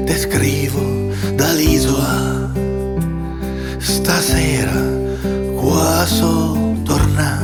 Te scrivo dall'isola, stasera qua so tornà.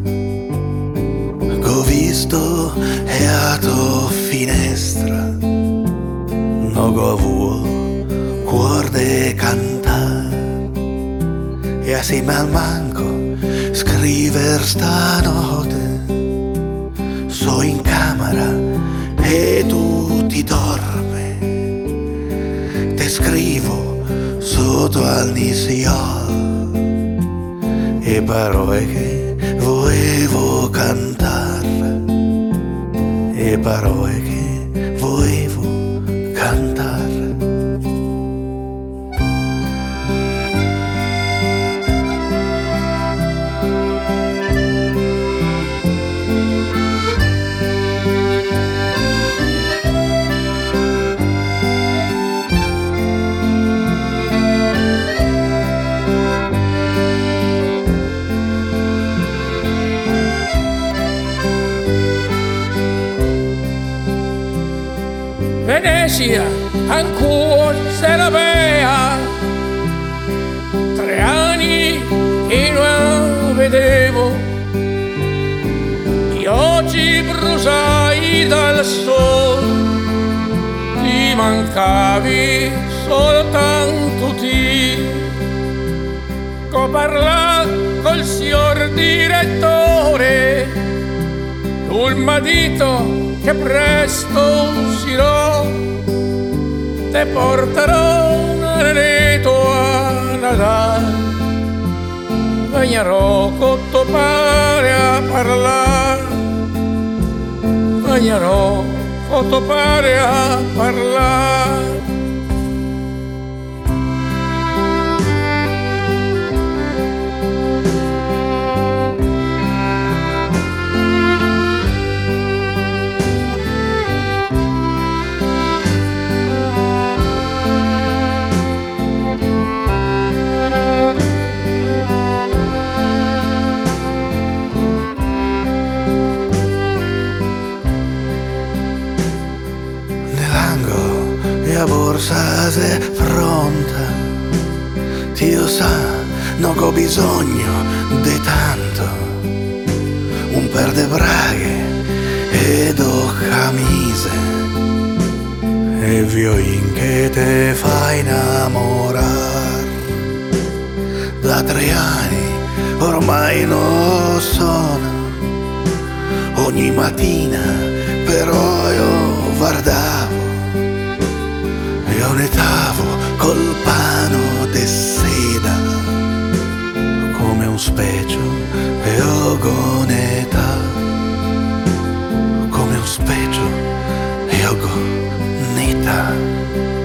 Ho visto e a tua finestra, non ho avuto cuore de cantare. E assieme al manco scriver stanotte, so in camera e tu ti dormi. Te scrivo sotto al nisiol e parole che volevo cantare, e parole che volevo cantare. Venezia ancora se la bea, 3 anni che non vedevo, e oggi brusai dal sole, ti mancavi soltanto ti. Ho parlato col signor direttore, lui m'ha detto che presto uscirò, te porterò un anelletto a Natale, bagnerò con tuo padre a parlare, bagnerò con tuo padre a parlare. La borsa è pronta, Dio sa, non ho bisogno di tanto, un paio di braghe e 2 camicie, e violin che te fa innamorare. Da 3 anni ormai non sono, ogni mattina però io guardavo, io nettavo col pano de seda, come un specchio e ogoneta, come un specchio e ogoneta.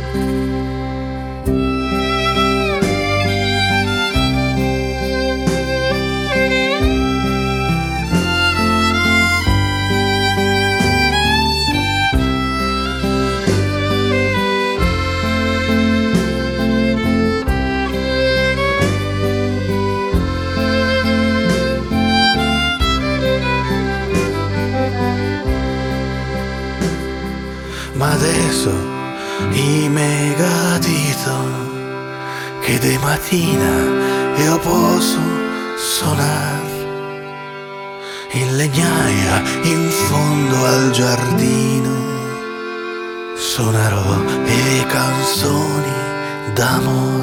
Ma adesso i megatito che di mattina io posso suonare in legnaia in fondo al giardino, suonerò le canzoni d'amor.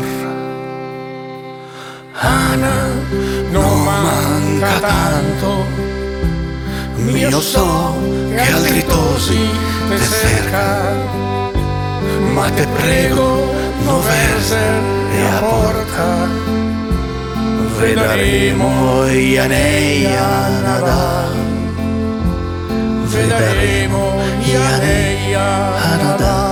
Ana non manca tanto, Io so che altri tosi te cerca, ma te prego non verser e a porta, vedremo gli anelli a Nadal, vedremo gli anelli a Nadal.